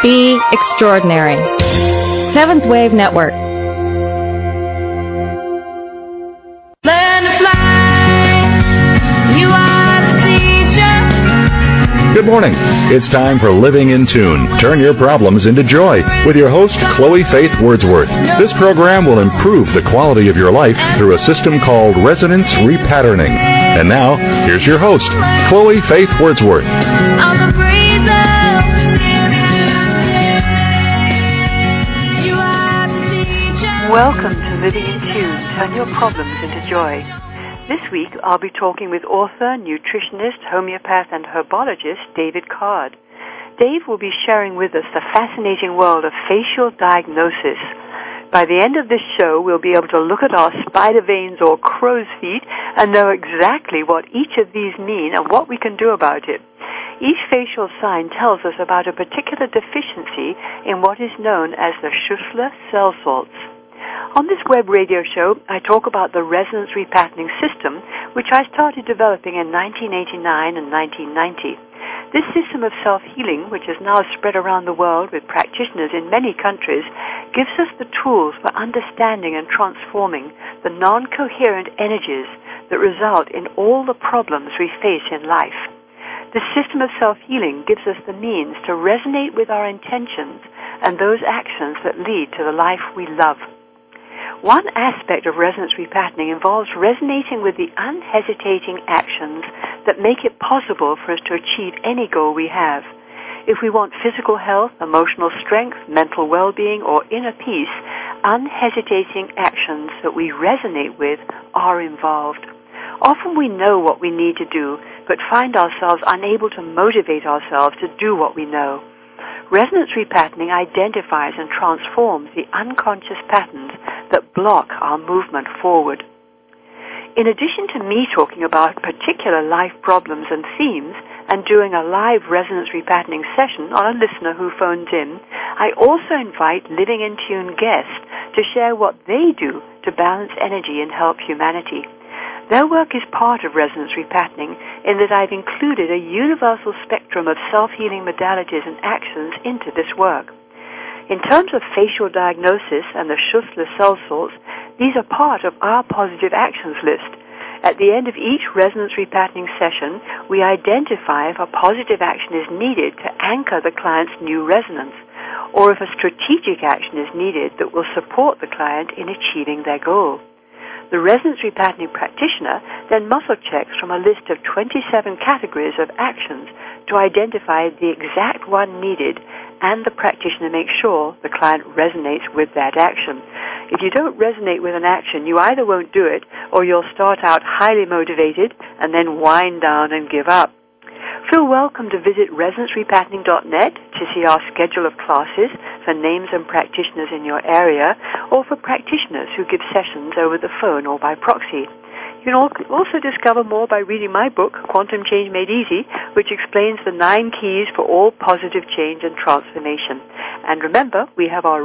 Be extraordinary. Seventh Wave Network. Learn to fly. You are the teacher. Good morning. It's time for Living in Tune. Turn your problems into joy with your host, Chloe Faith Wordsworth. This program will improve the quality of your life through a system called resonance repatterning. And now, here's your host, Chloe Faith Wordsworth. I'm a breather. Welcome to Living in Tune, Turn Your Problems into Joy. This week, I'll be talking with author, nutritionist, homeopath, and herbologist David Card. Dave will be sharing with us the fascinating world of facial diagnosis. By the end of this show, we'll be able to look at our spider veins or crow's feet and know exactly what each of these mean and what we can do about it. Each facial sign tells us about a particular deficiency in what is known as the Schussler cell salts. On this web radio show, I talk about the resonance repatterning system, which I started developing in 1989 and 1990. This system of self-healing, which is now spread around the world with practitioners in many countries, gives us the tools for understanding and transforming the non-coherent energies that result in all the problems we face in life. The system of self-healing gives us the means to resonate with our intentions and those actions that lead to the life we love. One aspect of resonance repatterning involves resonating with the unhesitating actions that make it possible for us to achieve any goal we have. If we want physical health, emotional strength, mental well-being, or inner peace, unhesitating actions that we resonate with are involved. Often we know what we need to do, but find ourselves unable to motivate ourselves to do what we know. Resonance repatterning identifies and transforms the unconscious patterns that block our movement forward. In addition to me talking about particular life problems and themes and doing a live resonance repatterning session on a listener who phones in, I also invite Living in Tune guests to share what they do to balance energy and help humanity. Their work is part of resonance repatterning in that I've included a universal spectrum of self-healing modalities and actions into this work. In terms of facial diagnosis and the Schussler cell salts, these are part of our positive actions list. At the end of each resonance repatterning session, we identify if a positive action is needed to anchor the client's new resonance, or if a strategic action is needed that will support the client in achieving their goal. The resonance repatterning practitioner then muscle checks from a list of 27 categories of actions to identify the exact one needed, and the practitioner makes sure the client resonates with that action. If you don't resonate with an action, you either won't do it, or you'll start out highly motivated and then wind down and give up. Feel welcome to visit resonancerepatterning.net to see our schedule of classes for names and practitioners in your area, or for practitioners who give sessions over the phone or by proxy. You can also discover more by reading my book, Quantum Change Made Easy, which explains the 9 keys for all positive change and transformation. And remember, we have our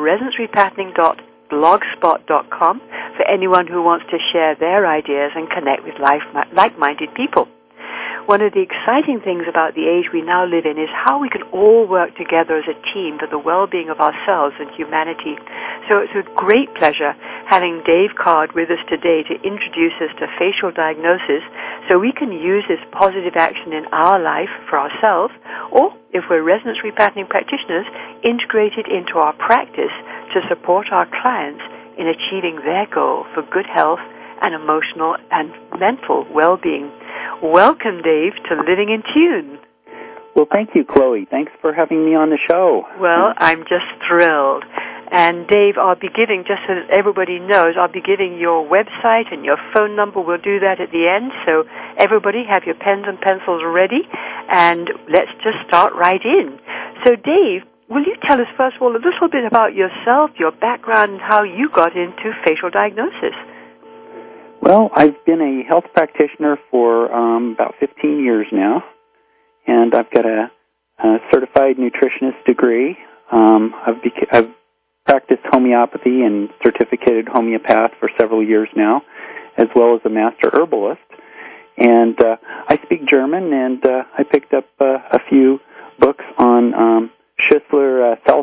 resonancerepatterning.blogspot.com for anyone who wants to share their ideas and connect with like-minded people. One of the exciting things about the age we now live in is how we can all work together as a team for the well-being of ourselves and humanity. So it's with great pleasure having Dave Card with us today to introduce us to facial diagnosis so we can use this positive action in our life for ourselves, or if we're resonance repatterning practitioners, integrate it into our practice to support our clients in achieving their goal for good health and emotional and mental well-being. Welcome, Dave, to Living in Tune. Well, thank you, Chloe. Thanks for having me on the show. Well, I'm just thrilled. And, Dave, I'll be giving, just so that everybody knows, I'll be giving your website and your phone number. We'll do that at the end. So everybody have your pens and pencils ready, and let's just start right in. So, Dave, will you tell us, first of all, a little bit about yourself, your background, and how you got into facial diagnosis? Well, I've been a health practitioner for about 15 years now, and I've got a certified nutritionist degree. I've practiced homeopathy and certificated homeopath for several years now, as well as a master herbalist. And I speak German, and I picked up a few books on Schussler cell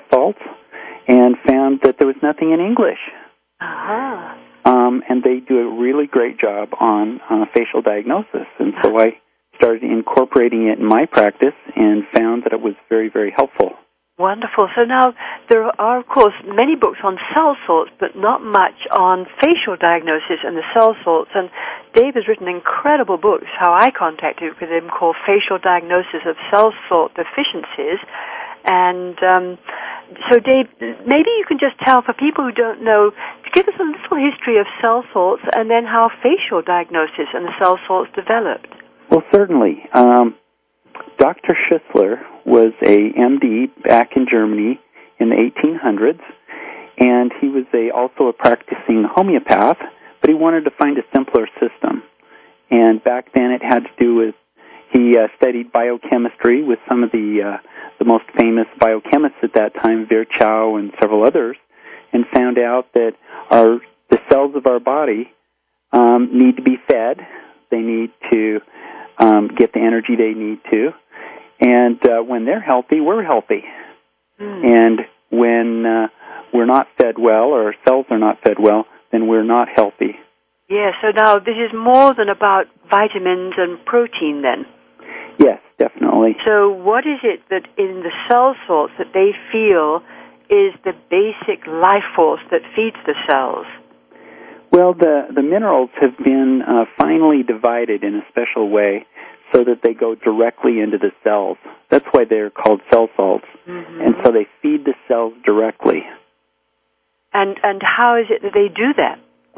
everything in English. Uh-huh. And they do a really great job on facial diagnosis. And so I started incorporating it in my practice and found that it was very, very helpful. Wonderful. So now there are, of course, many books on cell sorts, but not much on facial diagnosis and the cell sorts. And Dave has written incredible books, how I contacted with him, called Facial Diagnosis of Cell Sort Deficiencies. And so, Dave, maybe you can just tell, for people who don't know, to give us a little history of cell sorts and then how facial diagnosis and the cell sorts developed. Well, certainly. Dr. Schussler was a MD back in Germany in the 1800s, and he was also a practicing homeopath, but he wanted to find a simpler system. And back then it had to do with, he studied biochemistry with some of the most famous biochemists at that time, Virchow and several others, and found out that the cells of our body need to be fed. They need to get the energy they need to. And when they're healthy, we're healthy. And when we're not fed well, or our cells are not fed well, then we're not healthy. Yeah, so now this is more than about vitamins and protein then. Yes, definitely. So what is it that in the cell sorts that they feel is the basic life force that feeds the cells? Well, the minerals have been finely divided in a special way so that they go directly into the cells. That's why they're called cell salts. Mm-hmm. And so they feed the cells directly. And how is it that they do that?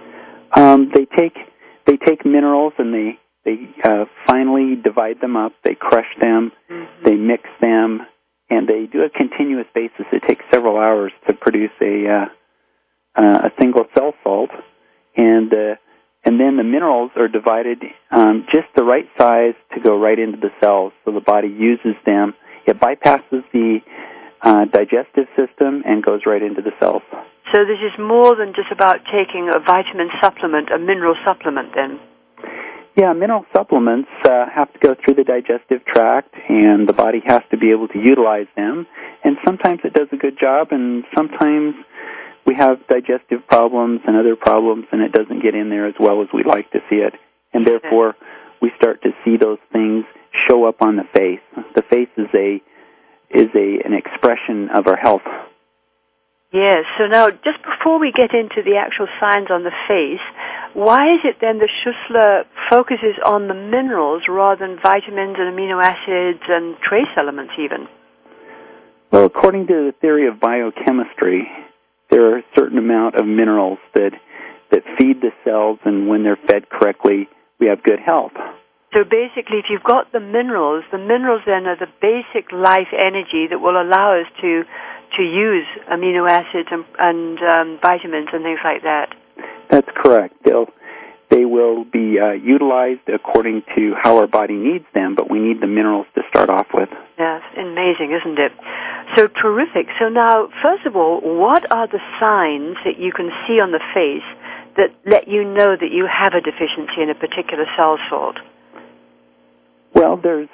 They take minerals and they finally divide them up. They crush them. Mm-hmm. They mix them, and they do a continuous basis. It takes several hours to produce a single cell salt, and then the minerals are divided just the right size to go right into the cells, so the body uses them. It bypasses the digestive system and goes right into the cells. So this is more than just about taking a vitamin supplement, a mineral supplement then? Yeah, mineral supplements have to go through the digestive tract, and the body has to be able to utilize them. And sometimes it does a good job, and sometimes we have digestive problems and other problems, and it doesn't get in there as well as we'd like to see it. And therefore, we start to see those things show up on the face. The face is an expression of our health. Yes, so now, just before we get into the actual signs on the face, why is it then that Schussler focuses on the minerals rather than vitamins and amino acids and trace elements even? Well, according to the theory of biochemistry, there are a certain amount of minerals that feed the cells, and when they're fed correctly, we have good health. So basically, if you've got the minerals then are the basic life energy that will allow us to use amino acids and vitamins and things like that. That's correct. They will be utilized according to how our body needs them, but we need the minerals to start off with. Yes, amazing, isn't it? So terrific. So now, first of all, what are the signs that you can see on the face that let you know that you have a deficiency in a particular cell sort? Well, there's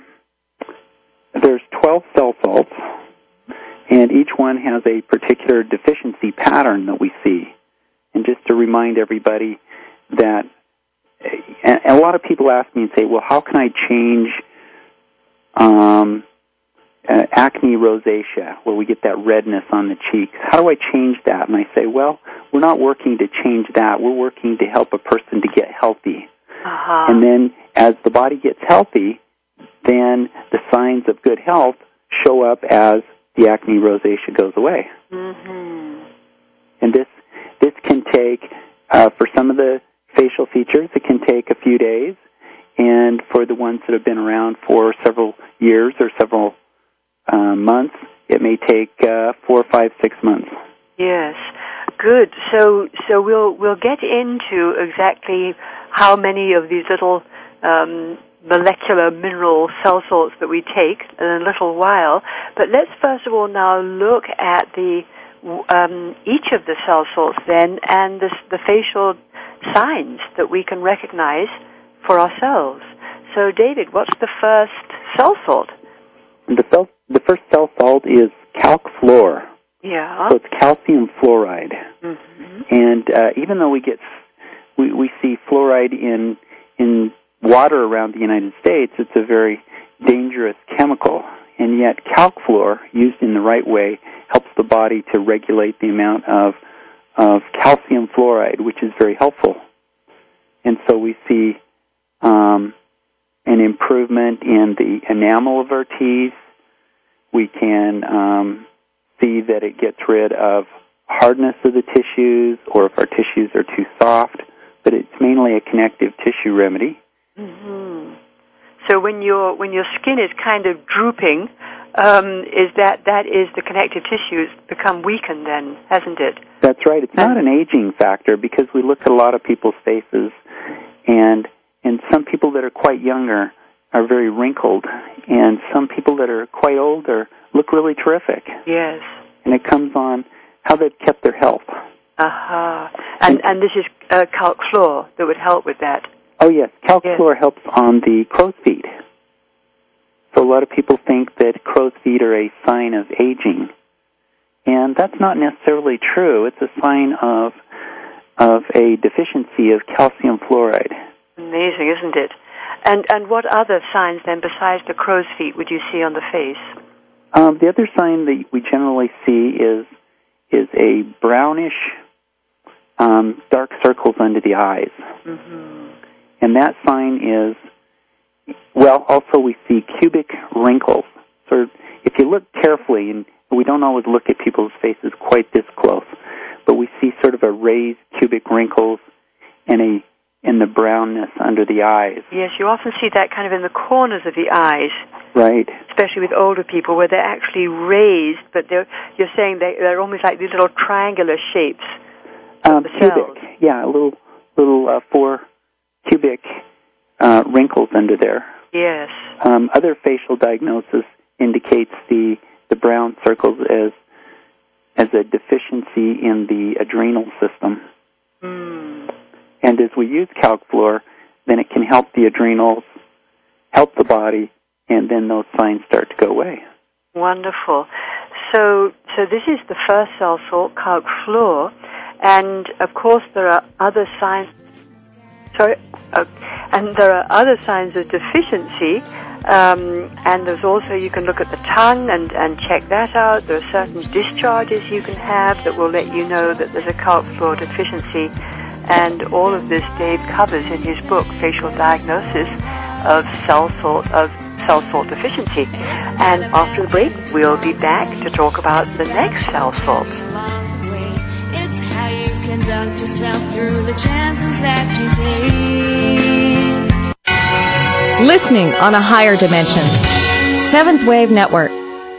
12 cell salts, and each one has a particular deficiency pattern that we see. And just to remind everybody that, and a lot of people ask me and say, well, how can I change acne rosacea, where we get that redness on the cheeks? How do I change that? And I say, well, we're not working to change that. We're working to help a person to get healthy. Uh-huh. And then as the body gets healthy, then the signs of good health show up as the acne rosacea goes away. Mm-hmm. And this can take, for some of the facial features, it can take a few days. And for the ones that have been around for several years or several months, it may take 4, 5, 6 months. Yes, good. So we'll get into exactly how many of these little molecular mineral cell sorts that we take in a little while. But let's first of all now look at the each of the cell sorts then, and the facial signs that we can recognize for ourselves. So, David, what's the first cell salt? The first cell salt is calc fluor. Yeah. So it's calcium fluoride. Mm-hmm. And even though we see fluoride in water around the United States, it's a very dangerous chemical. And yet calc fluor, used in the right way, helps the body to regulate the amount of calcium fluoride, which is very helpful. And so we see an improvement in the enamel of our teeth. We can see that it gets rid of hardness of the tissues, or if our tissues are too soft, but it's mainly a connective tissue remedy. Mm-hmm. So when your skin is kind of drooping, is that is the connective tissues become weakened then, hasn't it? That's right. It's not an aging factor, because we look at a lot of people's faces, and some people that are quite younger are very wrinkled, and some people that are quite older look really terrific. Yes. And it comes on how they've kept their health. Uh-huh. And this is calc fluor that would help with that. Oh, yes. Calc fluor helps on the crow's feet. So a lot of people think that crow's feet are a sign of aging. And that's not necessarily true. It's a sign of a deficiency of calcium fluoride. Amazing, isn't it? And what other signs then besides the crow's feet would you see on the face? The other sign that we generally see is a brownish dark circles under the eyes. Mm-hmm. And that sign is, well, also we see cubic wrinkles. So if you look carefully, and we don't always look at people's faces quite this close, but we see sort of a raised cubic wrinkles and the brownness under the eyes. Yes, you often see that kind of in the corners of the eyes. Right. Especially with older people, where they're actually raised, but you're saying they're almost like these little triangular shapes of the cells. Cubic, yeah, little 4 cubic wrinkles under there. Yes. Other facial diagnosis indicates the brown circles as a deficiency in the adrenal system. Mm. And as we use calc fluor, then it can help the adrenals, help the body, and then those signs start to go away. Wonderful. So this is the first cell salt, calc fluor, and of course there are other signs. And there are other signs of deficiency. And there's also, you can look at the tongue and check that out. There are certain discharges you can have that will let you know that there's a calc fluor deficiency. And all of this Dave covers in his book, Facial Diagnosis of Cell Salt Deficiency. And after the break, we'll be back to talk about the next cell salt. It's how you conduct yourself through the chances that you take. Listening on a higher dimension. Seventh Wave Network.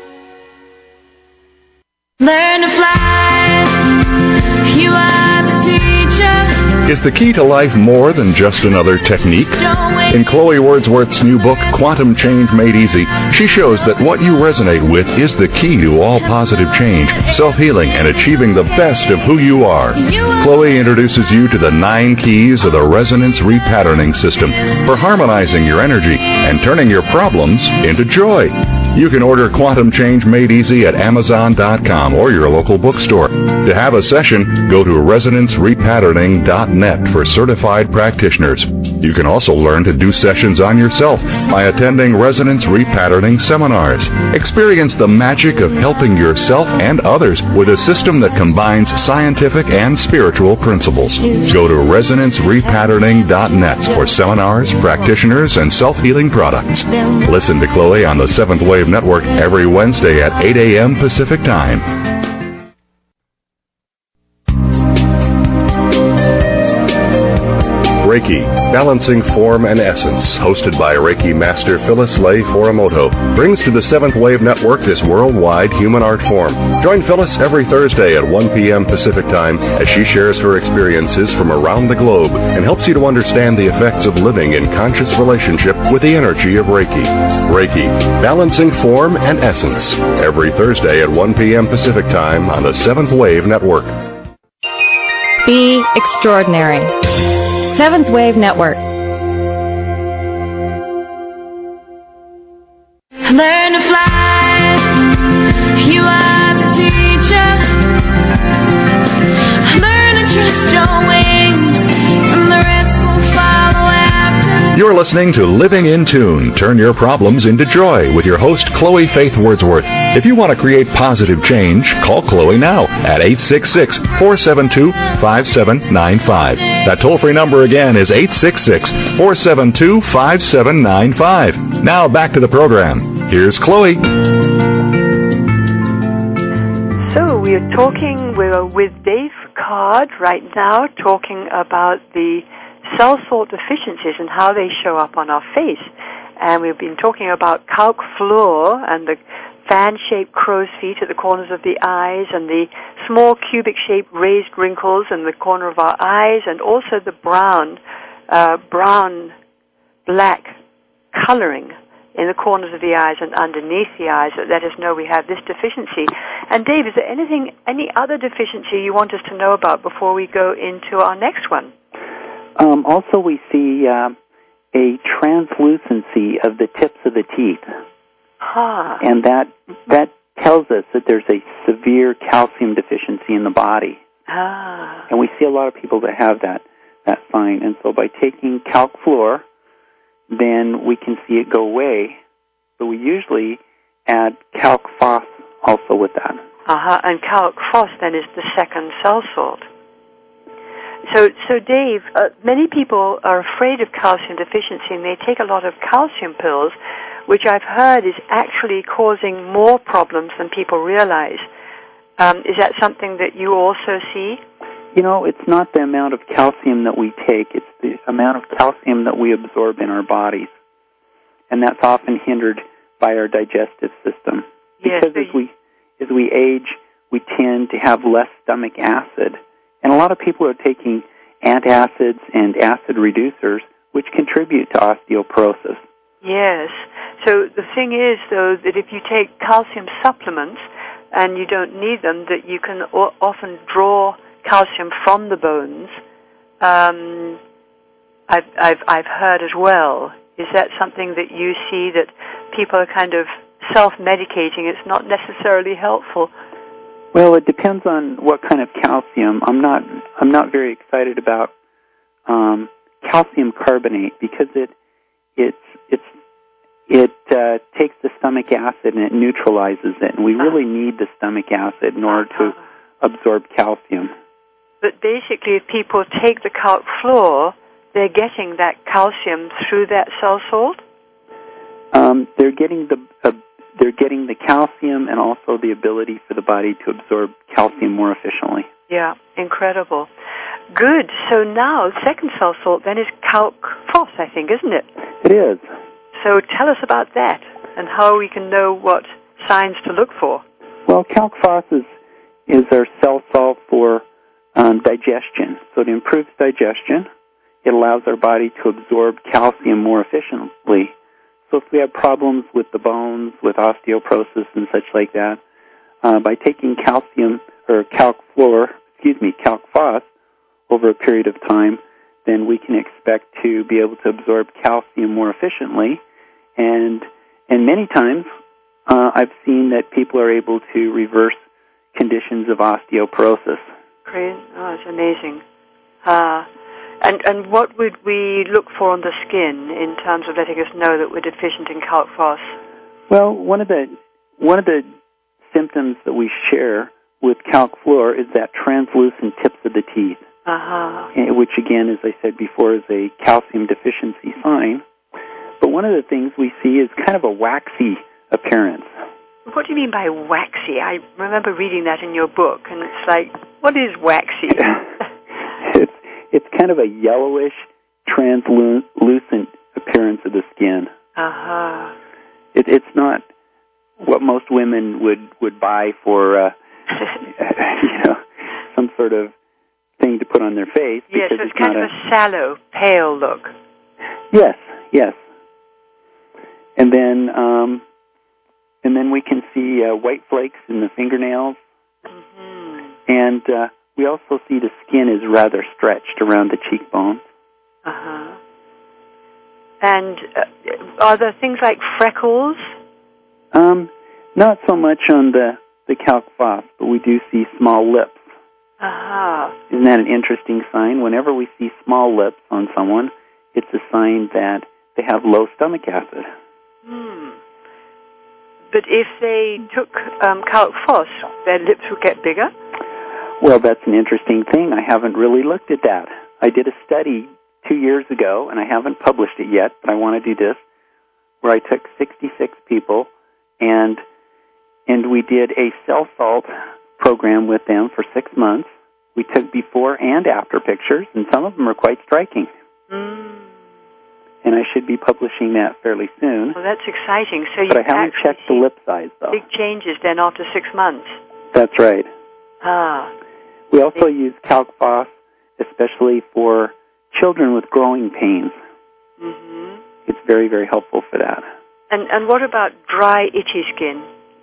Learn to fly. You are the teacher. Is the key to life more than just another technique? In Chloe Wordsworth's new book, Quantum Change Made Easy, she shows that what you resonate with is the key to all positive change, self-healing, and achieving the best of who you are. Chloe introduces you to the 9 keys of the resonance repatterning system for harmonizing your energy and turning your problems into joy. You can order Quantum Change Made Easy at Amazon.com or your local bookstore. To have a session, go to resonancerepatterning.net for certified practitioners. You can also learn to do sessions on yourself by attending Resonance Repatterning seminars. Experience the magic of helping yourself and others with a system that combines scientific and spiritual principles. Go to resonancerepatterning.net for seminars, practitioners, and self-healing products. Listen to Chloe on the Seventh Wave Network every Wednesday at 8 a.m. Pacific Time. Reiki, Balancing Form and Essence, hosted by Reiki Master Phyllis Lay Foromoto, brings to the Seventh Wave Network this worldwide human art form. Join Phyllis every Thursday at 1 p.m. Pacific Time as she shares her experiences from around the globe and helps you to understand the effects of living in conscious relationship with the energy of Reiki. Reiki, Balancing Form and Essence, every Thursday at 1 p.m. Pacific Time on the Seventh Wave Network. Be extraordinary. Seventh Wave Network. Learn to fly. You are the teacher. listening to Living in Tune. Turn your problems into joy with your host, Chloe Faith Wordsworth. If you want to create positive change, call Chloe now at 866-472-5795. That toll-free number again is 866-472-5795. Now back to the program. Here's Chloe. So we're talking with Dave Card right now, talking about the cell salt deficiencies and how they show up on our face. And we've been talking about calc floor and the fan-shaped crow's feet at the corners of the eyes and the small cubic-shaped raised wrinkles in the corner of our eyes, and also the brown-black coloring in the corners of the eyes and underneath the eyes that let us know we have this deficiency. And Dave, is there any other deficiency you want us to know about before we go into our next one? Also, we see a translucency of the tips of the teeth. And that tells us that there's a severe calcium deficiency in the body. And we see a lot of people that have that sign. And so by taking calc fluor, then we can see it go away. So we usually add calc phos also with that. And calc phos then is the second cell salt. So Dave, many people are afraid of calcium deficiency and they take a lot of calcium pills, which I've heard is actually causing more problems than people realize. Is that something that you also see? You know, it's not the amount of calcium that we take, it's the amount of calcium that we absorb in our bodies. And that's often hindered by our digestive system. Yes, because as we age, we tend to have less stomach acid. And a lot of people are taking antacids and acid reducers, which contribute to osteoporosis. Yes. So the thing is, though, that if you take calcium supplements and you don't need them, that you can often draw calcium from the bones. I've heard as well. Is that something that you see, that people are kind of self-medicating? It's not necessarily helpful. Well, it depends on what kind of calcium. I'm not very excited about calcium carbonate because it takes the stomach acid and it neutralizes it, and we really need the stomach acid in order to absorb calcium. But basically, if people take the calc fluor, they're getting that calcium through that cell salt? They're getting the calcium and also the ability for the body to absorb calcium more efficiently. Yeah, incredible. Good. So now, second cell salt then is calc phos, I think, isn't it? It is. So tell us about that and how we can know what signs to look for. Well, calc phos is our cell salt for digestion. So it improves digestion. It allows our body to absorb calcium more efficiently. So if we have problems with the bones, with osteoporosis and such like that, by taking calc phos over a period of time, then we can expect to be able to absorb calcium more efficiently. And many times, I've seen that people are able to reverse conditions of osteoporosis. Great. Oh, it's amazing. And what would we look for on the skin in terms of letting us know that we're deficient in calc phos? Well, one of the symptoms that we share with calc fluor is that translucent tips of the teeth, which again, as I said before, is a calcium deficiency sign. But one of the things we see is kind of a waxy appearance. What do you mean by waxy? I remember reading that in your book, and it's like, what is waxy? It's kind of a yellowish, translucent appearance of the skin. It's not what most women would buy for, some sort of thing to put on their face. Yes, so it's kind of a sallow, pale look. Yes. And then we can see white flakes in the fingernails. And we also see the skin is rather stretched around the cheekbones. And are there things like freckles? Not so much on the calc phos, but we do see small lips. Isn't that an interesting sign? Whenever we see small lips on someone, it's a sign that they have low stomach acid. But if they took calc phos, their lips would get bigger? Well, that's an interesting thing. I haven't really looked at that. I did a study 2 years ago, and I haven't published it yet, but I want to do this, where I took 66 people, and we did a cell salt program with them for 6 months. We took before and after pictures, and some of them are quite striking. And I should be publishing that fairly soon. Well, that's exciting. So but I haven't checked the lip size, though. Big changes then after 6 months. That's right. Ah. We also use calc phos, especially for children with growing pains. It's very, very helpful for that. And what about dry, itchy skin?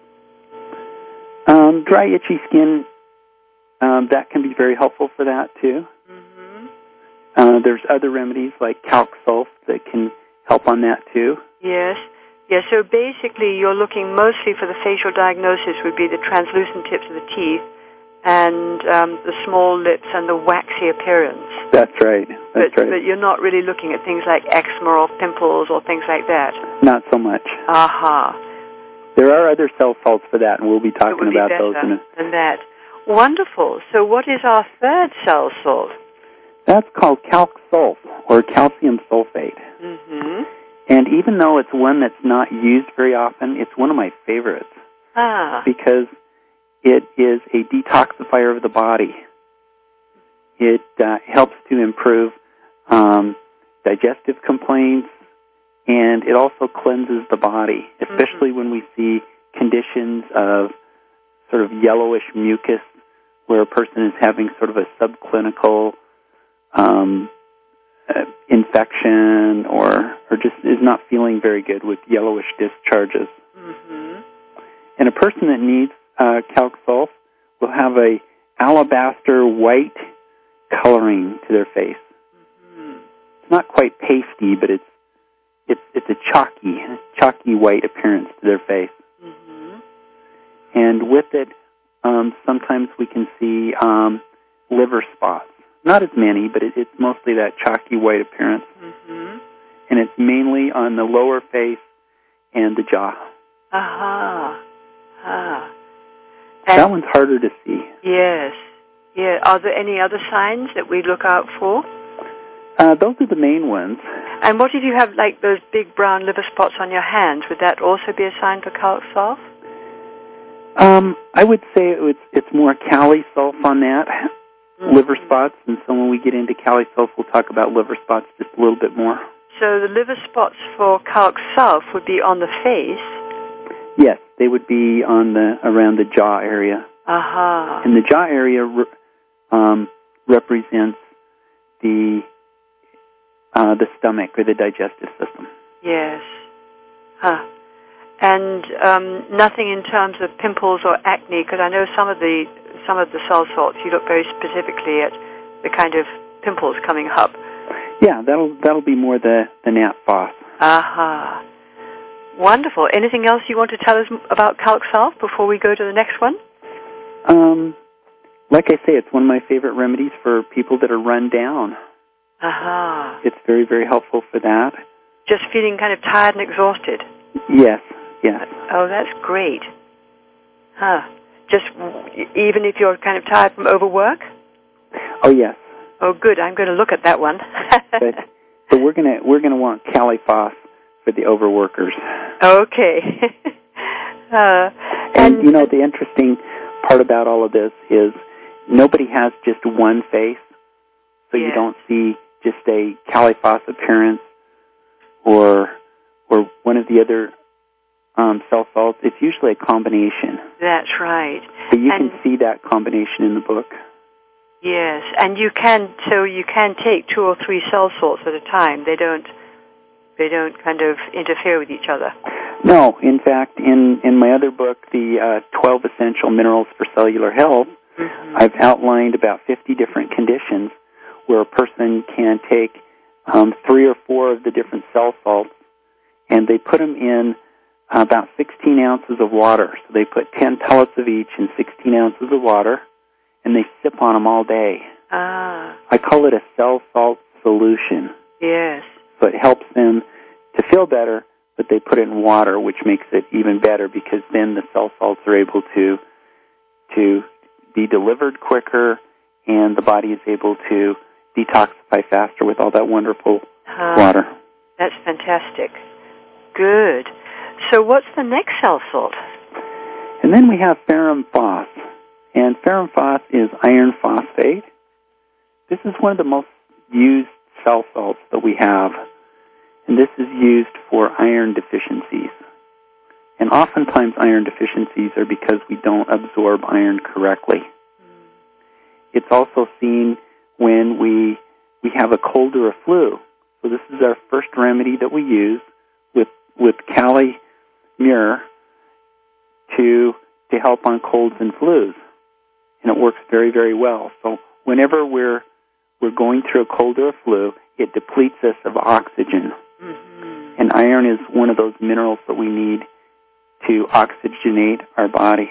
Dry, itchy skin, that can be very helpful for that, too. There's other remedies like calc sulf that can help on that, too. Yes. Yeah, so basically you're looking mostly for the facial diagnosis would be the translucent tips of the teeth and the small lips and the waxy appearance. That's right. That's right. But you're not really looking at things like eczema or pimples or things like that? Not so much. Aha. There are other cell salts for that, and we'll be talking about those in than that. Wonderful. So what is our third cell salt? That's called calc sulf, or calcium sulfate. And even though it's one that's not used very often, it's one of my favorites. Because it is a detoxifier of the body. It helps to improve digestive complaints, and it also cleanses the body, especially when we see conditions of sort of yellowish mucus where a person is having sort of a subclinical infection or just is not feeling very good with yellowish discharges. And a person that needs calc sulf will have a alabaster white coloring to their face. It's not quite pasty, but it's a chalky white appearance to their face. And with it, sometimes we can see liver spots. Not as many, but it's mostly that chalky white appearance. And it's mainly on the lower face and the jaw. That one's harder to see. Yes. Yeah. Are there any other signs that we look out for? Those are the main ones. And what if you have, like, those big brown liver spots on your hands? Would that also be a sign for calc sulf? I would say it's more cali sulf on that, liver spots. And so when we get into cali sulf, we'll talk about liver spots just a little bit more. So the liver spots for calc sulf would be on the face? Yes, they would be on around the jaw area. And the jaw area represents the stomach or the digestive system. Yes. And nothing in terms of pimples or acne, because I know some of the cell salts you look very specifically at the kind of pimples coming up. Yeah, that'll be more the nat phos. Wonderful. Anything else you want to tell us about calc sulf before we go to the next one? Like I say, it's one of my favorite remedies for people that are run down. It's very, very helpful for that. Just feeling kind of tired and exhausted? Yes. Oh, that's great. Just even if you're kind of tired from overwork? Oh, yes. Oh, good. I'm going to look at that one. but we're gonna want cali phos for the overworkers. Okay. And you know, the interesting part about all of this is nobody has just one face, so you don't see just a cali phos appearance or one of the other cell salts. It's usually a combination. That's right. So you can see that combination in the book. Yes, and you can take 2 or 3 cell salts at a time. They don't kind of interfere with each other. No, in fact, in my other book, the 12 Essential Minerals for Cellular Health, I've outlined about 50 different conditions where a person can take 3 or 4 of the different cell salts, and they put them in about 16 ounces of water. So they put 10 pellets of each in 16 ounces of water, and they sip on them all day. I call it a cell salt solution. Yes. So it helps them to feel better, but they put it in water, which makes it even better because then the cell salts are able to be delivered quicker, and the body is able to detoxify faster with all that wonderful water. That's fantastic. Good. So what's the next cell salt? And then we have ferrum phos. And ferrum phos is iron phosphate. This is one of the most used cell salts that we have. And this is used for iron deficiencies. And oftentimes iron deficiencies are because we don't absorb iron correctly. It's also seen when we have a cold or a flu. So this is our first remedy that we use with Kali Mur to help on colds and flus. And it works very, very well. So whenever we're going through a cold or a flu, it depletes us of oxygen. Mm-hmm. And iron is one of those minerals that we need to oxygenate our body.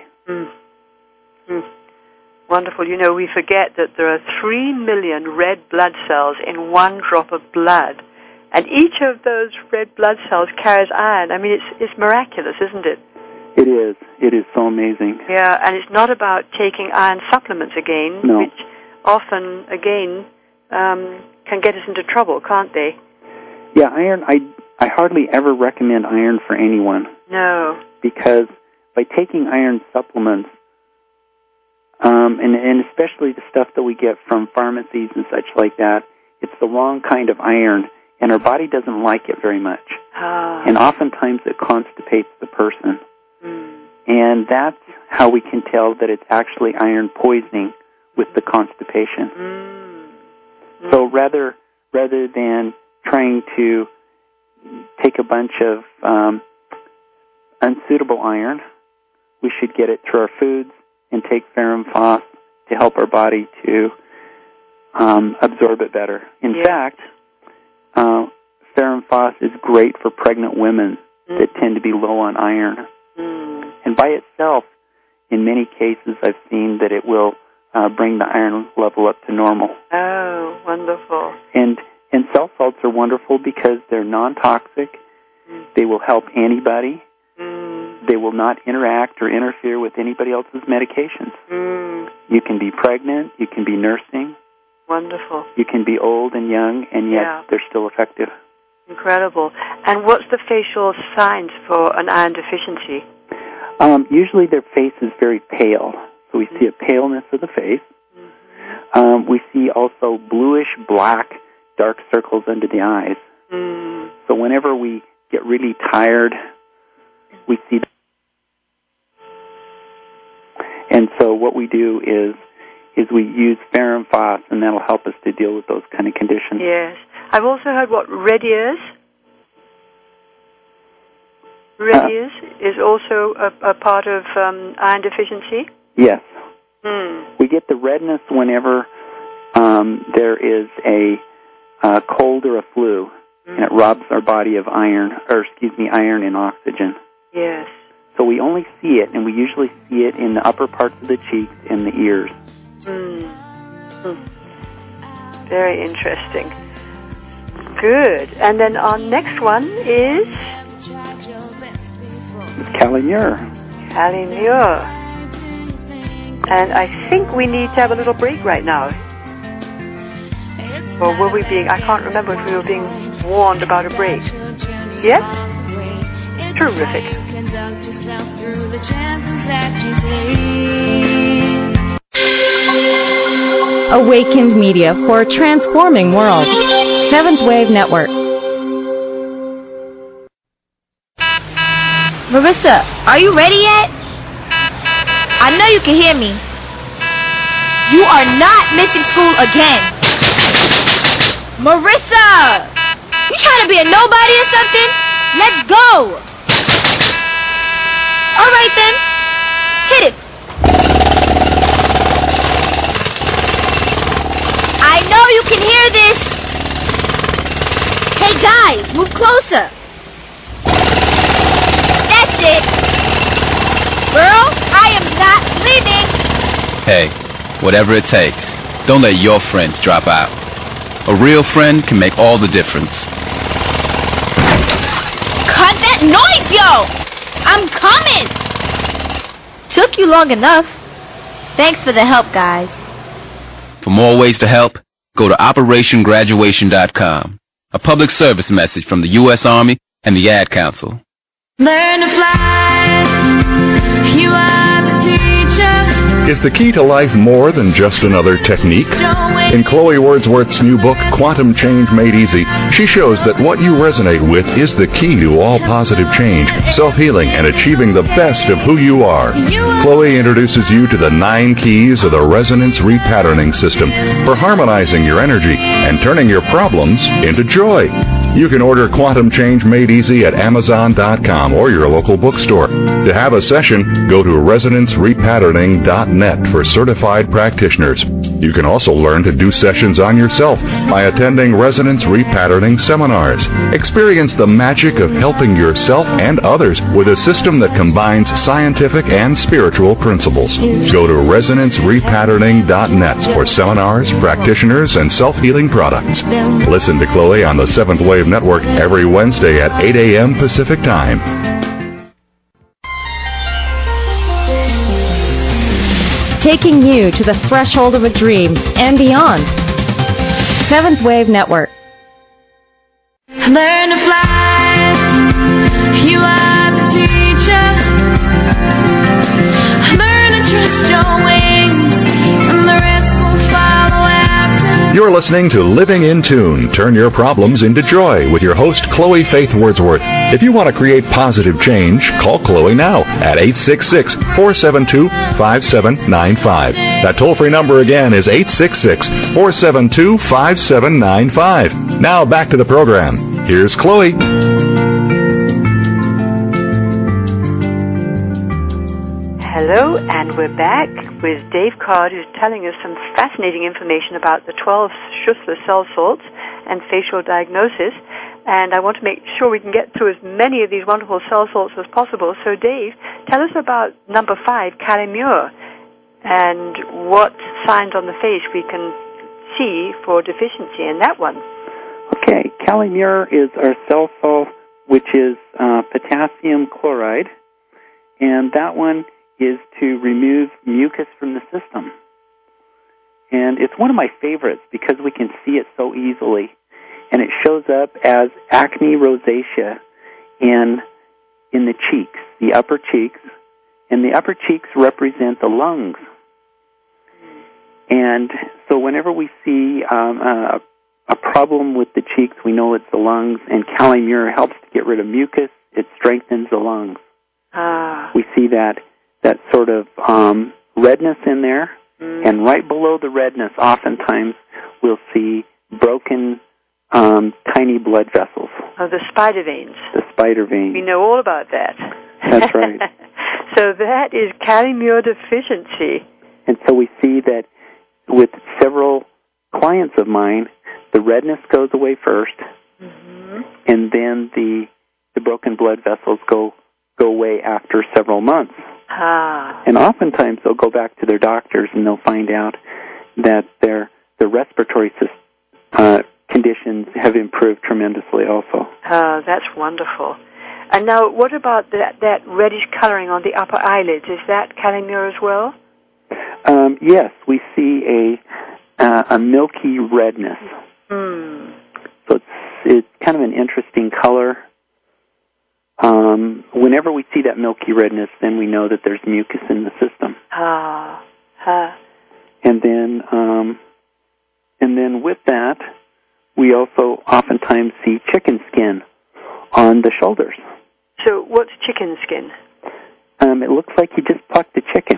Wonderful. You know, we forget that there are 3 million red blood cells in one drop of blood. And each of those red blood cells carries iron. I mean, it's miraculous, isn't it? It is. It is so amazing. Yeah, and it's not about taking iron supplements again, which often, again, can get us into trouble, can't they? Yeah, iron, I hardly ever recommend iron for anyone. No. Because by taking iron supplements, and especially the stuff that we get from pharmacies and such like that, it's the wrong kind of iron, and our body doesn't like it very much. And oftentimes it constipates the person. And that's how we can tell that it's actually iron poisoning with the constipation. So rather than trying to take a bunch of unsuitable iron, we should get it through our foods and take ferrum phos to help our body to absorb it better. In fact, ferrum phos is great for pregnant women that tend to be low on iron. And by itself, in many cases, I've seen that it will bring the iron level up to normal. Oh, wonderful. And cell salts are wonderful because they're non-toxic. They will help anybody. They will not interact or interfere with anybody else's medications. You can be pregnant. You can be nursing. Wonderful. You can be old and young, and yet they're still effective. Incredible. And what's the facial signs for an iron deficiency? Usually their face is very pale. So we see a paleness of the face. We see also bluish-black dark circles under the eyes. So whenever we get really tired, we see that. And so what we do is we use ferrum phos, and that'll help us to deal with those kind of conditions. Yes. I've also heard what red ears. Red ears is also a part of iron deficiency? Yes. We get the redness whenever there is a cold or a flu, and it robs our body of iron and oxygen. Yes. So we only see it, and we usually see it in the upper parts of the cheeks and the ears. Very interesting. Good. And then our next one is Kali Mur. Kali Mur. And I think we need to have a little break right now. Or were we being, I can't remember if we were being warned about a break. Yes? Terrific. Awakened Media for a transforming world. Seventh Wave Network. Marissa, are you ready yet? I know you can hear me. You are not missing school again. Marissa! You trying to be a nobody or something? Let's go! Alright then. Hit it. I know you can hear this. Hey guys, move closer. That's it. Girl, I am not leaving. Hey, whatever it takes, don't let your friends drop out. A real friend can make all the difference. noise, yo! I'm coming! Took you long enough. Thanks for the help, guys. For more ways to help, go to OperationGraduation.com. A public service message from the U.S. Army and the Ad Council. Learn to fly. You are the teacher. Is the key to life more than just another technique? In Chloe Wordsworth's new book, Quantum Change Made Easy, she shows that what you resonate with is the key to all positive change, self-healing, and achieving the best of who you are. Chloe introduces you to the 9 keys of the resonance repatterning system for harmonizing your energy and turning your problems into joy. You can order Quantum Change Made Easy at Amazon.com or your local bookstore. To have a session, go to ResonanceRepatterning.net for certified practitioners. You can also learn to do sessions on yourself by attending Resonance Repatterning seminars. Experience the magic of helping yourself and others with a system that combines scientific and spiritual principles. Go to ResonanceRepatterning.net for seminars, practitioners, and self-healing products. Listen to Chloe on the Seventh Wave Network every Wednesday at 8 a.m. Pacific Time. Taking you to the threshold of a dream and beyond. Seventh Wave Network. Learn to fly. You are the teacher. Learn to trust your wings, and the rest will follow after. You're listening to Living in Tune. Turn your problems into joy with your host, Chloe Faith Wordsworth. If you want to create positive change, call Chloe now at 866-472-5795. That toll-free number again is 866-472-5795. Now back to the program. Here's Chloe. Hello, and we're back with Dave Card, who's telling us some fascinating information about the 12 Schussler cell salts and facial diagnosis. And I want to make sure we can get through as many of these wonderful cell salts as possible. So, Dave, tell us about number 5, Calimure, and what signs on the face we can see for deficiency in that one. Okay, Calimure is our cell salt, which is potassium chloride, and that one is to remove mucus from the system. And it's one of my favorites because we can see it so easily. And it shows up as acne rosacea in the cheeks, the upper cheeks. And the upper cheeks represent the lungs. And so whenever we see a problem with the cheeks, we know it's the lungs. And Calimure helps to get rid of mucus. It strengthens the lungs. We see that sort of redness in there. And right below the redness, oftentimes, we'll see broken tiny blood vessels. Oh, the spider veins. The spider veins. We know all about that. That's right. So that is Calimure deficiency. And so we see that with several clients of mine, the redness goes away first, and then the broken blood vessels go away after several months. And oftentimes they'll go back to their doctors and they'll find out that their respiratory conditions have improved tremendously also. That's wonderful. And now, what about that reddish coloring on the upper eyelids? Is that Calimure as well? Yes, we see a milky redness. So it's kind of an interesting color. Whenever we see that milky redness, then we know that there's mucus in the system. And then with that, we also oftentimes see chicken skin on the shoulders. So what's chicken skin? It looks like you just plucked a chicken.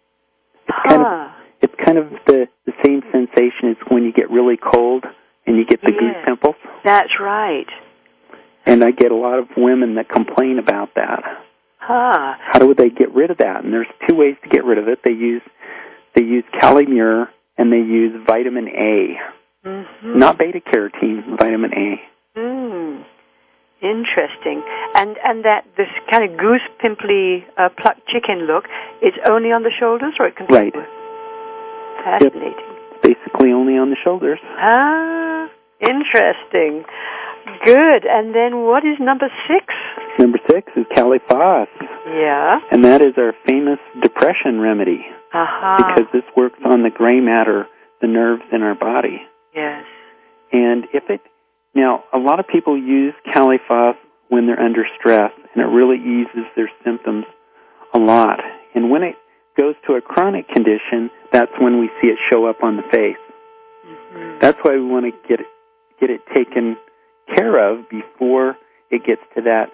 It's kind of the same sensation as when you get really cold and you get the goose pimples. That's right. And I get a lot of women that complain about that. How do they get rid of that? And there's 2 ways to get rid of it. They use Calimure and they use vitamin A. Not beta-carotene, vitamin A. Interesting. And that this kind of goose pimply plucked chicken look is only on the shoulders, or it can be fascinating. Yep. Basically only on the shoulders. Interesting. Good. And then what is number 6? Number 6 is Caliphos. Yeah. And that is our famous depression remedy. Because this works on the gray matter, the nerves in our body. Yes. And now, a lot of people use Caliphos when they're under stress, and it really eases their symptoms a lot. And when it goes to a chronic condition, that's when we see it show up on the face. Mm-hmm. That's why we want to get it taken care of before it gets to that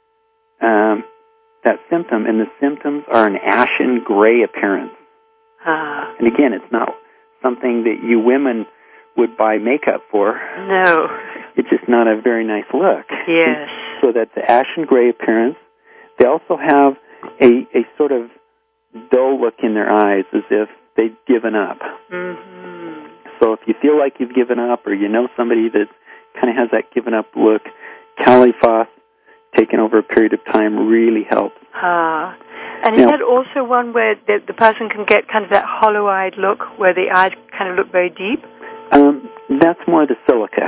symptom. And the symptoms are an ashen gray appearance. And again, it's not something that you women would buy makeup for. No. It's just not a very nice look. Yes. So that's the ashen gray appearance. They also have a sort of dull look in their eyes, as if they've given up. Mm-hmm. So if you feel like you've given up, or you know somebody that kind of has that given up look, Caliphos, taken over a period of time, really helps. And is that also one where the person can get kind of that hollow-eyed look, where the eyes kind of look very deep? That's more the silica.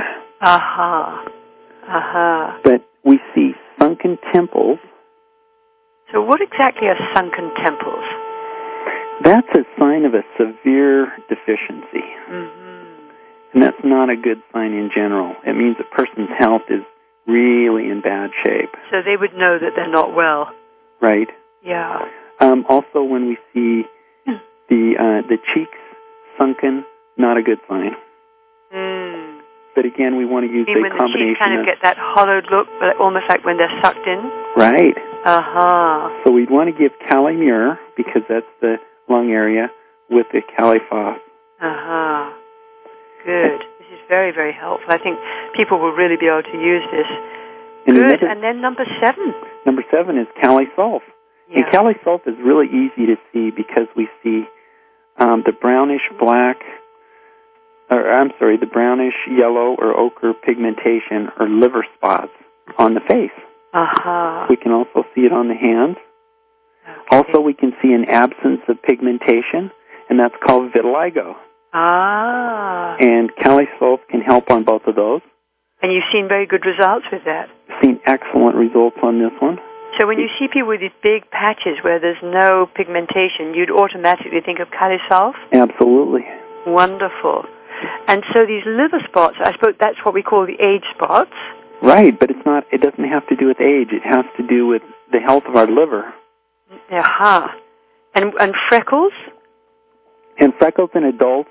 But we see sunken temples. So what exactly are sunken temples? That's a sign of a severe deficiency. Mm-hmm. And that's not a good sign in general. It means a person's health is really in bad shape. So they would know that they're not well. Right. Yeah. Also, when we see the cheeks sunken, not a good sign. Mm. But again, we want to use a combination. When the cheeks kind of get that hollowed look, but almost like when they're sucked in. Right. So we'd want to give Calimure, because that's the lung area, with the Caliphos. Good. This is very, very helpful. I think people will really be able to use this. And good. And then number 7. Number 7 is Calisulf. Yeah. And Calisulf is really easy to see because we see the brownish brownish yellow or ochre pigmentation or liver spots on the face. We can also see it on the hands. Okay. Also, we can see an absence of pigmentation, and that's called vitiligo. And Calisulf can help on both of those. And you've seen very good results with that. Seen excellent results on this one. So when you see people with these big patches where there's no pigmentation, you'd automatically think of Calisulf? Absolutely. Wonderful. And so these liver spots, I suppose that's what we call the age spots. Right, but it's not. It doesn't have to do with age. It has to do with the health of our liver. And freckles? And freckles in adults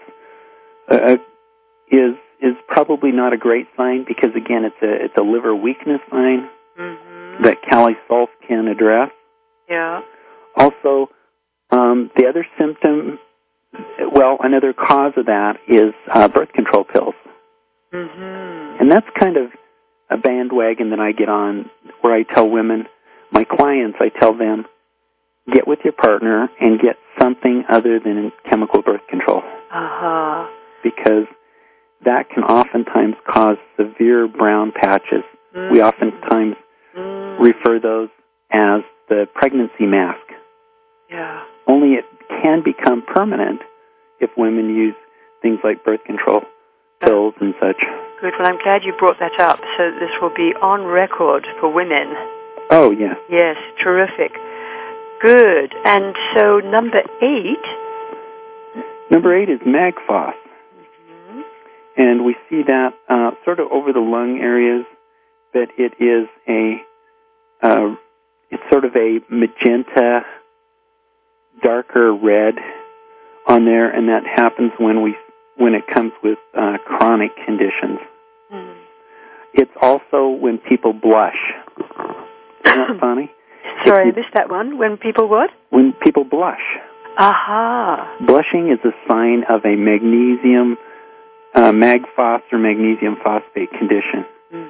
is probably not a great sign because, again, it's a liver weakness sign that Calisulf can address. Yeah. Also, the other symptom, another cause of that is birth control pills. And that's kind of a bandwagon that I get on where I tell women, my clients, I tell them, get with your partner and get something other than chemical birth control. Because that can oftentimes cause severe brown patches. We oftentimes refer those as the pregnancy mask. Yeah. Only it can become permanent if women use things like birth control pills and such. Good. Well, I'm glad you brought that up. So this will be on record for women. Oh, yeah. Yes, terrific. Good. And so number 8? Number 8 is Magphos. And we see that sort of over the lung areas, that it is it's sort of a magenta, darker red on there, and that happens when it comes with chronic conditions. It's also when people blush. Isn't that funny? Sorry, I missed that one. When people what? When people blush. Blushing is a sign of a magnesium magphos or magnesium phosphate condition.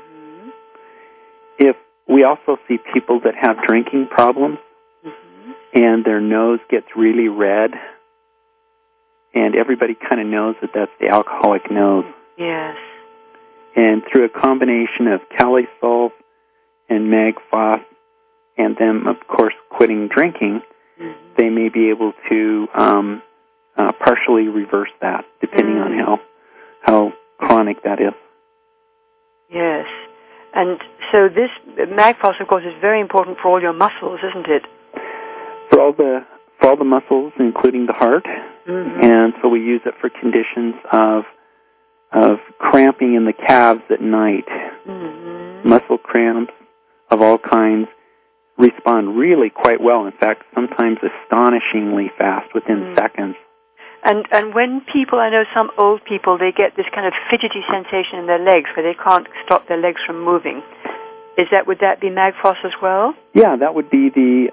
If we also see people that have drinking problems and their nose gets really red, and everybody kind of knows that that's the alcoholic nose. Yes. And through a combination of Calisulf and Magphos, and them, of course, quitting drinking, they may be able to partially reverse that, depending on how chronic that is. Yes. And so this Magphos, of course, is very important for all your muscles, isn't it? For all the muscles, including the heart. Mm-hmm. And so we use it for conditions of cramping in the calves at night. Mm-hmm. Muscle cramps of all kinds respond really quite well. In fact, sometimes astonishingly fast, within seconds. And when people, I know some old people, they get this kind of fidgety sensation in their legs where they can't stop their legs from moving. Would that be Magphos as well? Yeah, that would be the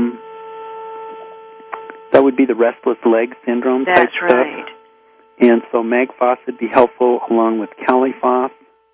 restless leg syndrome type stuff. That's right. And so Magphos would be helpful along with Caliphos.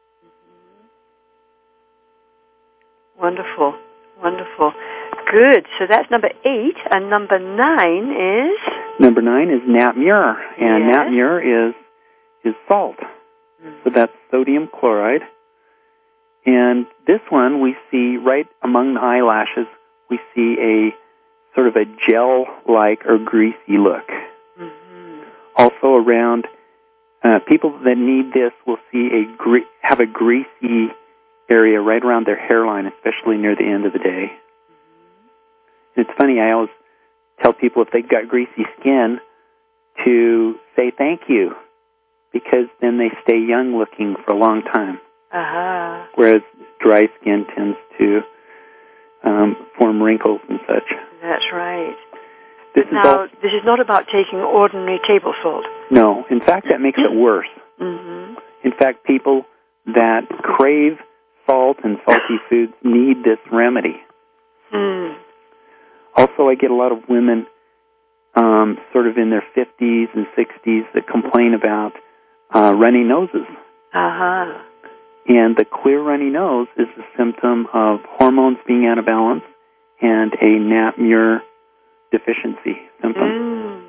Wonderful, wonderful. Good. So that's number 8, and number 9 is? Number 9 is Natmur, and yes. Natmur is salt. Mm-hmm. So that's sodium chloride. And this one we see right among the eyelashes, we see a sort of a gel-like or greasy look. Mm-hmm. Also around, people that need this will see have a greasy area right around their hairline, especially near the end of the day. Mm-hmm. It's funny, I always tell people if they've got greasy skin to say thank you, because then they stay young looking for a long time. Uh-huh. Whereas dry skin tends to form wrinkles and such. That's right. This is not about taking ordinary table salt. No. In fact, that makes it worse. Mm-hmm. In fact, people that crave salt and salty foods need this remedy. Mm. Also, I get a lot of women sort of in their 50s and 60s that complain about runny noses. Uh-huh. And the clear runny nose is a symptom of hormones being out of balance and a Natmur deficiency symptom. Mm.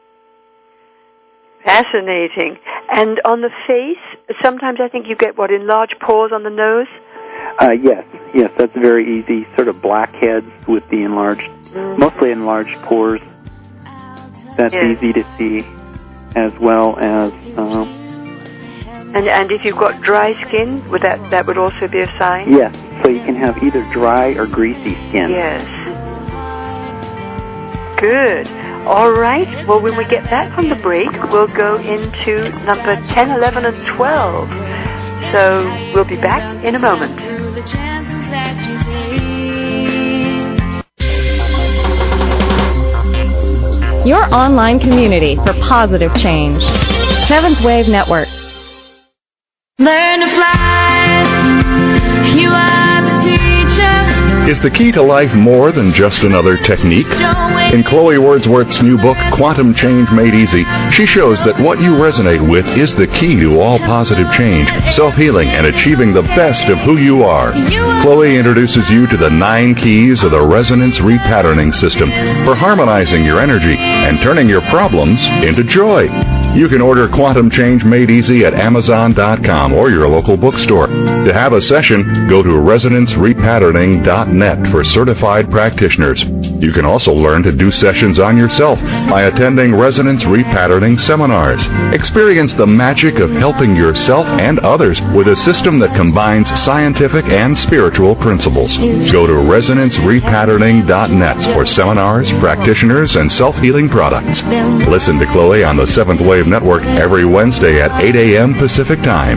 Fascinating. And on the face, sometimes I think you get, enlarged pores on the nose? Yes, that's very easy. Sort of blackheads with the mostly enlarged pores. That's easy to see, as well as... And if you've got dry skin, that would also be a sign? Yes, so you can have either dry or greasy skin. Yes. Good. All right. Well, when we get back from the break, we'll go into number 10, 11, and 12. So we'll be back in a moment. Your online community for positive change. Seventh Wave Network. Learn to fly. You are the teacher. Is the key to life more than just another technique? In Chloe Wordsworth's new book, Quantum Change Made Easy, she shows that what you resonate with is the key to all positive change, self-healing, and achieving the best of who you are. Chloe introduces you to the 9 keys of the resonance repatterning system for harmonizing your energy and turning your problems into joy. You can order Quantum Change Made Easy at Amazon.com or your local bookstore. To have a session, go to ResonanceRepatterning.net for certified practitioners. You can also learn to do sessions on yourself by attending Resonance Repatterning seminars. Experience the magic of helping yourself and others with a system that combines scientific and spiritual principles. Go to ResonanceRepatterning.net for seminars, practitioners, and self-healing products. Listen to Chloe on the Seventh Wave Network every Wednesday at 8 a.m. Pacific Time.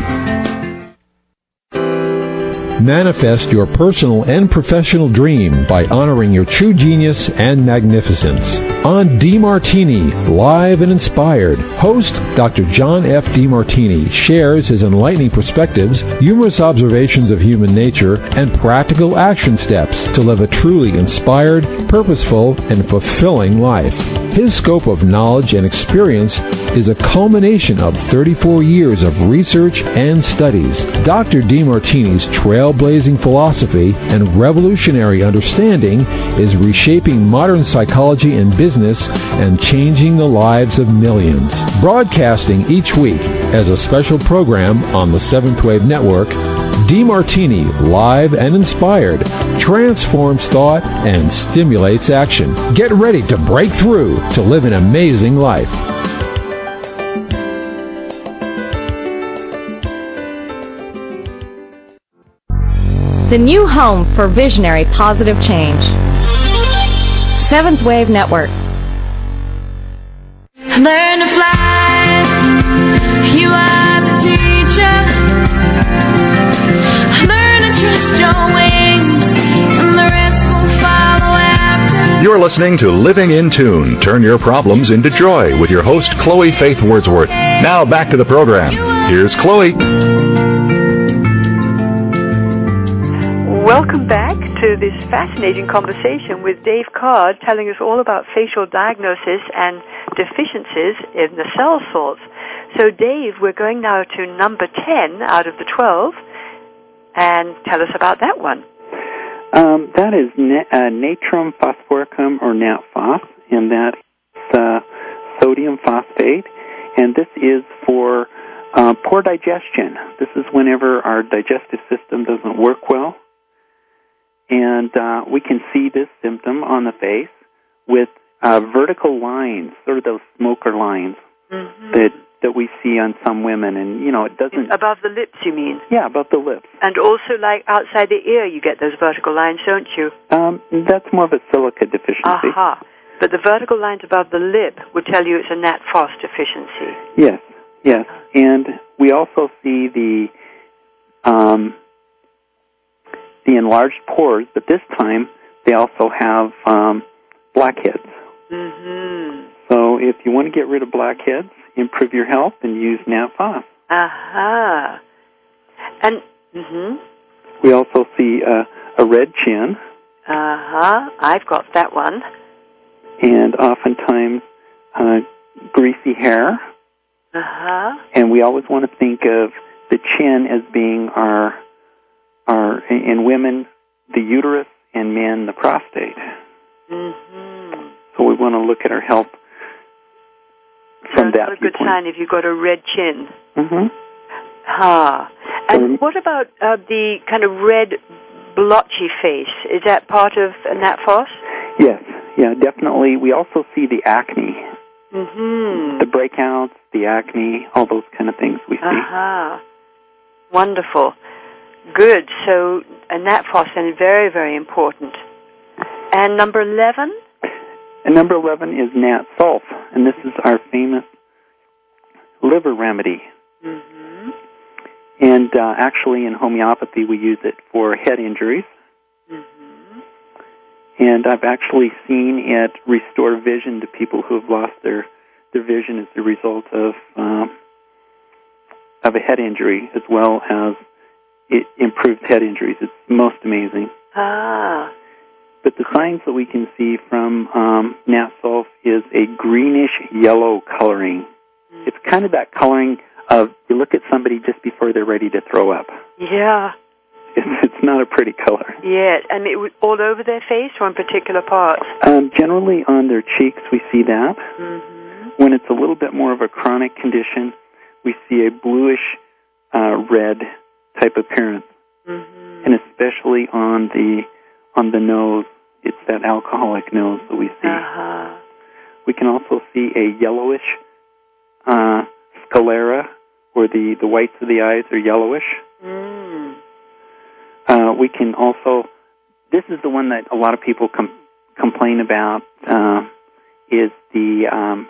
Manifest your personal and professional dream by honoring your true genius and magnificence. On DeMartini, Live and Inspired, host Dr. John F. DeMartini shares his enlightening perspectives, humorous observations of human nature, and practical action steps to live a truly inspired, purposeful, and fulfilling life. His scope of knowledge and experience is a culmination of 34 years of research and studies. Dr. DeMartini's trailblazing philosophy and revolutionary understanding is reshaping modern psychology and business and changing the lives of millions. Broadcasting each week as a special program on the Seventh Wave Network, DeMartini, Live and Inspired, transforms thought and stimulates action. Get ready to break through to live an amazing life. the new home for visionary positive change. Seventh Wave Network. Learn to fly. You are the teacher. Learn to trust your wings, and the rest will follow after. You're listening to Living in Tune. Turn your problems into joy with your host, Chloe Faith Wordsworth. Now back to the program. Here's Chloe. Welcome back to this fascinating conversation with Dave Card, telling us all about facial diagnosis and deficiencies in the cell salts. So, Dave, we're going now to number 10 out of the 12, and tell us about that one. That is natrum phosphoricum, or NatPhos, and that's sodium phosphate, and this is for poor digestion. This is whenever our digestive system doesn't work well, and we can see this symptom on the face with vertical lines, sort of those smoker lines that we see on some women, and it doesn't above the lips, you mean? Yeah, above the lips. And also, like outside the ear, you get those vertical lines, don't you? That's more of a silica deficiency. Aha! But the vertical lines above the lip would tell you it's a NatPhos deficiency. Yes, and we also see the enlarged pores, but this time they also have blackheads. So if you want to get rid of blackheads, improve your health, and use NatPhos. Aha. And we also see a red chin. I've got that one. And oftentimes greasy hair. And we always want to think of the chin as being our in women, the uterus, and men, the prostate. So we want to look at our health from that viewpoint. That's a good sign if you've got a red chin. And what about the kind of red, blotchy face? Is that part of NatPhos? Yes, definitely. We also see the acne. The breakouts, the acne, all those kind of things we see. Wonderful. Good. So, NatPhos is very, very important. And number 11? And number 11 is NatSulf, and this is our famous liver remedy. And actually in homeopathy we use it for head injuries. And I've actually seen it restore vision to people who have lost their vision as a result of a head injury, as well as it improves head injuries. It's most amazing. But the signs that we can see from NatSulf is a greenish-yellow coloring. It's kind of that coloring of you look at somebody just before they're ready to throw up. Yeah. It's not a pretty color. Yeah, and it was all over their face or in particular parts? Generally on their cheeks we see that. When it's a little bit more of a chronic condition, we see a bluish red type appearance. And especially on the nose, it's that alcoholic nose that we see. We can also see a yellowish sclera, where the whites of the eyes are yellowish. We can also, this is the one that a lot of people complain about, is the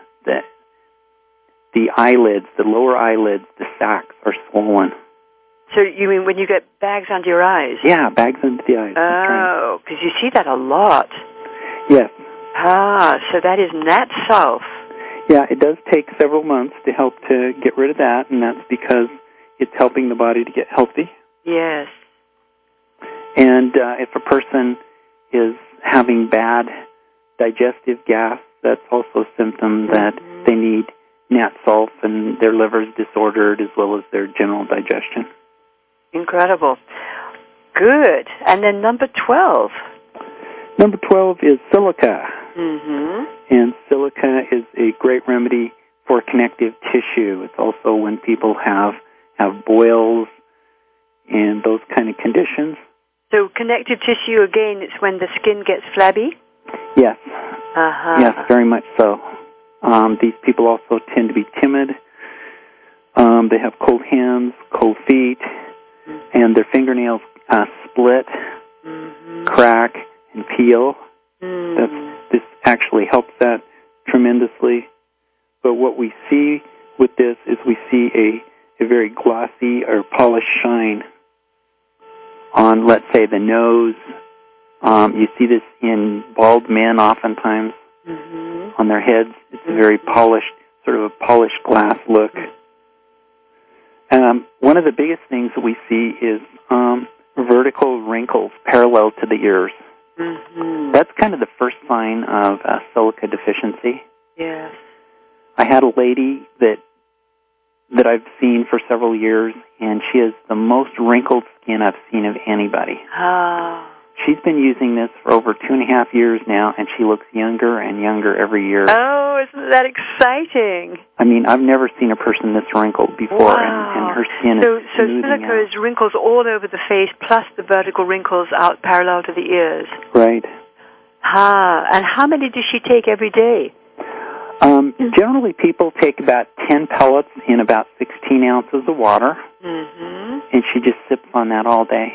eyelids, the lower eyelids, the sacs are swollen. So you mean when you get bags under your eyes? Yeah, bags under the eyes. Oh, because you see that a lot. Yes. So that is NatSulf. Yeah, it does take several months to help to get rid of that, and that's because it's helping the body to get healthy. Yes. And if a person is having bad digestive gas, that's also a symptom that they need NatSulf, and their liver's disordered as well as their general digestion. Incredible. Good. And then number 12. Number 12 is silica. And silica is a great remedy for connective tissue. It's also when people have boils and those kind of conditions. So connective tissue, again, it's when the skin gets flabby? Yes. Yes, very much so. These people also tend to be timid. They have cold hands, cold feet, and their fingernails split, crack, and peel. This actually helps that tremendously. But what we see with this is we see a very glossy or polished shine on, let's say, the nose. You see this in bald men oftentimes on their heads. It's a very polished, sort of a polished glass look. One of the biggest things that we see is vertical wrinkles parallel to the ears. That's kind of the first sign of silica deficiency. Yes. I had a lady that I've seen for several years, and she has the most wrinkled skin I've seen of anybody. She's been using this for over 2.5 years now, and she looks younger and younger every year. Oh, isn't that exciting? I mean, I've never seen a person this wrinkled before, and her skin is smoothing silica out. is wrinkles all over the face, plus the vertical wrinkles out parallel to the ears. Right. And how many does she take every day? Generally, people take about 10 pellets in about 16 ounces of water, and she just sips on that all day.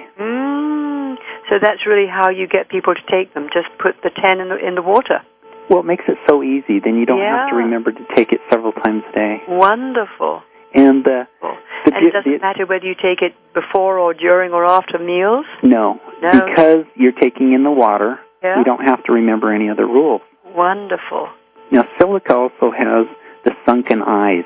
So that's really how you get people to take them. Just put the 10 in the water. Well, it makes it so easy. Then you don't have to remember to take it several times a day. Wonderful. And it doesn't matter whether you take it before or during or after meals? No. Because you're taking in the water, you don't have to remember any other rules. Wonderful. Now, silica also has the sunken eyes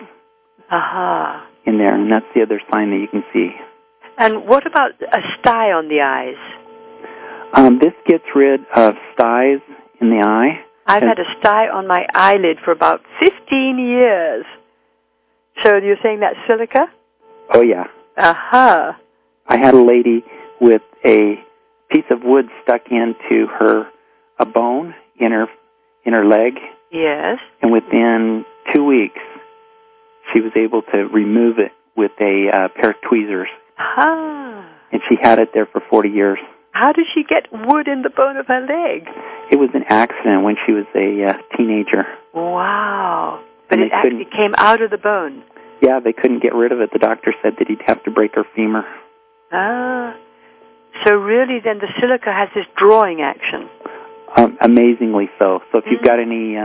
in there, and that's the other sign that you can see. And what about a sty on the eyes? This gets rid of styes in the eye. I've had a sty on my eyelid for about 15 years. So you're saying that's silica? Oh, yeah. I had a lady with a piece of wood stuck into a bone in her leg. Yes. And within 2 weeks, she was able to remove it with a pair of tweezers. And she had it there for 40 years. How did she get wood in the bone of her leg? It was an accident when she was a teenager. Wow. But it actually came out of the bone. Yeah, they couldn't get rid of it. The doctor said that he'd have to break her femur. So really then the silica has this drawing action. Amazingly so. So if you've got any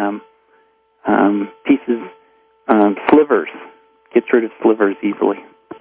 pieces, slivers, gets rid of slivers easily.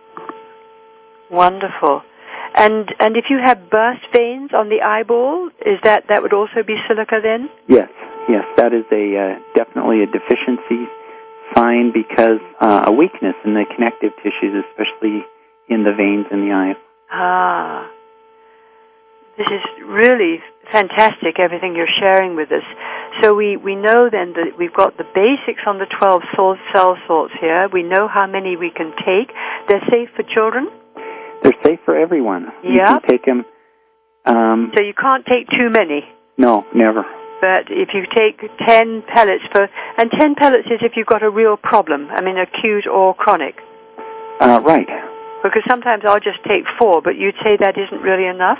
Wonderful. And if you have burst veins on the eyeball, is that would also be silica then? Yes, that is definitely a deficiency sign because a weakness in the connective tissues, especially in the veins in the eyes. This is really fantastic, everything you're sharing with us. So we know then that we've got the basics on the 12 cell salts here. We know how many we can take. They're safe for children? They're safe for everyone. Yeah. You can take them. So you can't take too many? No, never. But if you take 10 pellets and 10 pellets is if you've got a real problem, I mean acute or chronic. Right. Because sometimes I'll just take 4, but you'd say that isn't really enough?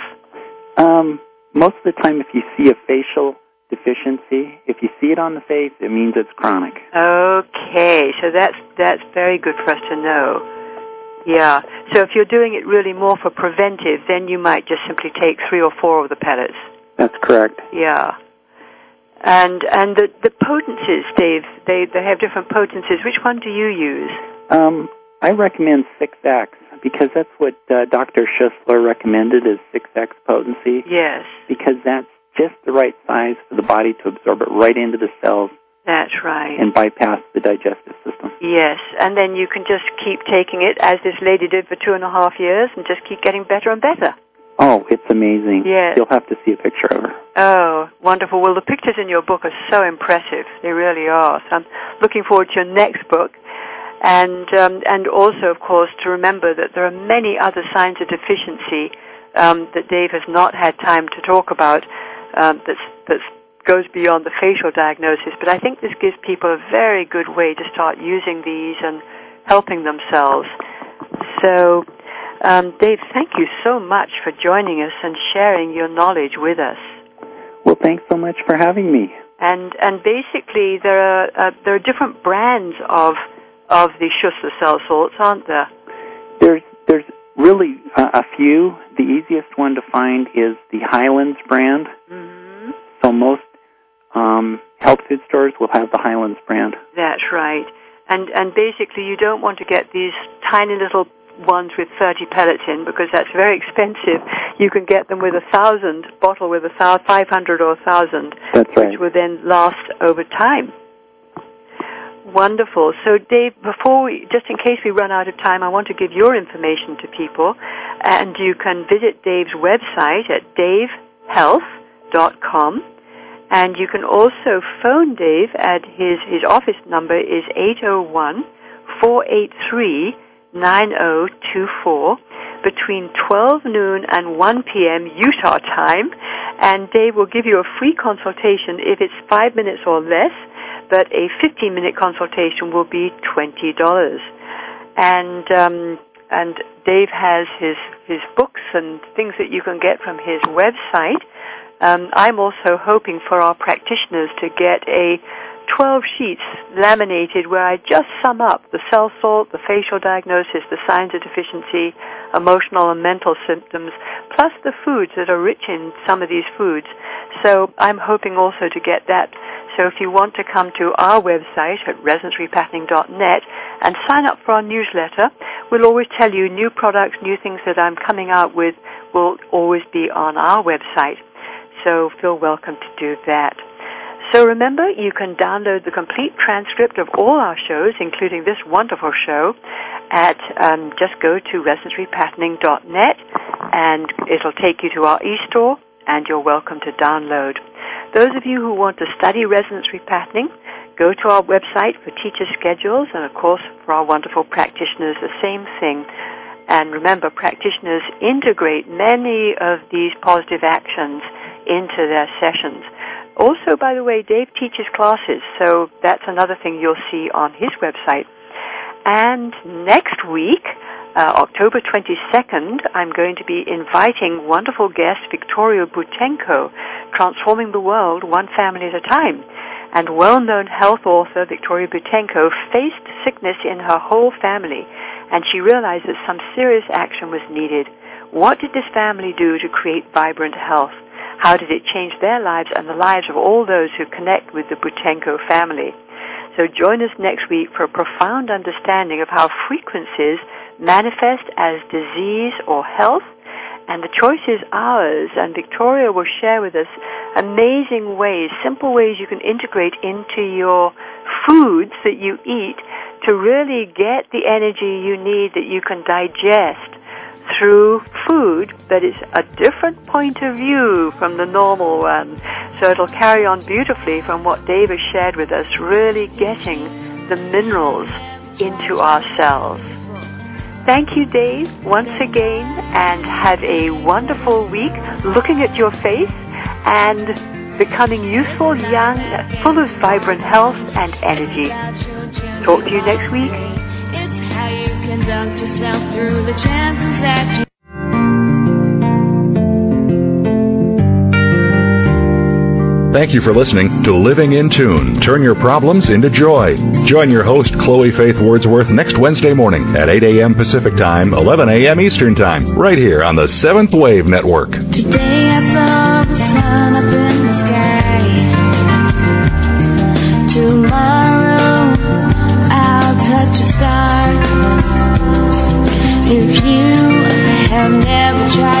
Most of the time if you see a facial deficiency, if you see it on the face, it means it's chronic. Okay, so that's very good for us to know. Yeah, so if you're doing it really more for preventive, then you might just simply take 3 or 4 of the pellets. That's correct. Yeah. And the potencies, Dave, they have different potencies. Which one do you use? I recommend 6X because that's what Dr. Schussler recommended is 6X potency. Yes. Because that's just the right size for the body to absorb it right into the cells. That's right. And bypass the digestive system. Yes, and then you can just keep taking it, as this lady did for 2.5 years, and just keep getting better and better. Oh, it's amazing. Yes. You'll have to see a picture of her. Oh, wonderful. Well, the pictures in your book are so impressive. They really are. So I'm looking forward to your next book. And also, of course, to remember that there are many other signs of deficiency that Dave has not had time to talk about that goes beyond the facial diagnosis. But I think this gives people a very good way to start using these and helping themselves. So, Dave, thank you so much for joining us and sharing your knowledge with us. Well, thanks so much for having me. And basically, there are different brands of the Schussler cell salts, aren't there? There's really a few. The easiest one to find is the Highlands brand. Mm-hmm. So most health food stores will have the Highlands brand. That's right. And basically you don't want to get these tiny little ones with 30 pellets in, because that's very expensive. You can get them with 1,000 bottle with 500 or 1,000. That's right. Which will then last over time. Wonderful. So, Dave, just in case we run out of time, I want to give your information to people, and you can visit Dave's website at davehealth.com, and you can also phone Dave at his office number is 801-483-9024 between 12 noon and 1 p.m. Utah time, and Dave will give you a free consultation if it's 5 minutes or less, but a 15-minute consultation will be $20. And Dave has his books and things that you can get from his website. I'm also hoping for our practitioners to get a 12 sheets laminated where I just sum up the cell salt, the facial diagnosis, the signs of deficiency, emotional and mental symptoms, plus the foods that are rich in some of these foods. So I'm hoping also to get that. So if you want to come to our website at resonancerepattering.net and sign up for our newsletter, we'll always tell you new products, new things that I'm coming out with will always be on our website. So feel welcome to do that. So remember, you can download the complete transcript of all our shows, including this wonderful show, at just go to resonancerepattering.net, and it'll take you to our e-store, and you're welcome to download. Those of you who want to study resonance repatterning, go to our website for teacher schedules, and of course for our wonderful practitioners, the same thing. And remember, practitioners integrate many of these positive actions into their sessions. Also, by the way, Dave teaches classes, so that's another thing you'll see on his website. And next week, October 22nd, I'm going to be inviting wonderful guest Victoria Butenko, Transforming the World One Family at a Time. And well-known health author Victoria Butenko faced sickness in her whole family, and she realized that some serious action was needed. What did this family do to create vibrant health? How did it change their lives and the lives of all those who connect with the Butenko family? So join us next week for a profound understanding of how frequencies manifest as disease or health, and the choice is ours, and Victoria will share with us amazing ways, simple ways you can integrate into your foods that you eat to really get the energy you need that you can digest through food that is a different point of view from the normal one. So it'll carry on beautifully from what Dave has shared with us, really getting the minerals into our cells. Thank you, Dave, once again, and have a wonderful week looking at your face and becoming youthful, young, full of vibrant health and energy. Talk to you next week. It's how you conduct yourself through the chances that you... Thank you for listening to Living in Tune. Turn your problems into joy. Join your host, Chloe Faith Wordsworth, next Wednesday morning at 8 a.m. Pacific Time, 11 a.m. Eastern Time, right here on the Seventh Wave Network. Today I saw the sun up in the sky. Tomorrow I'll touch a star. If you have never tried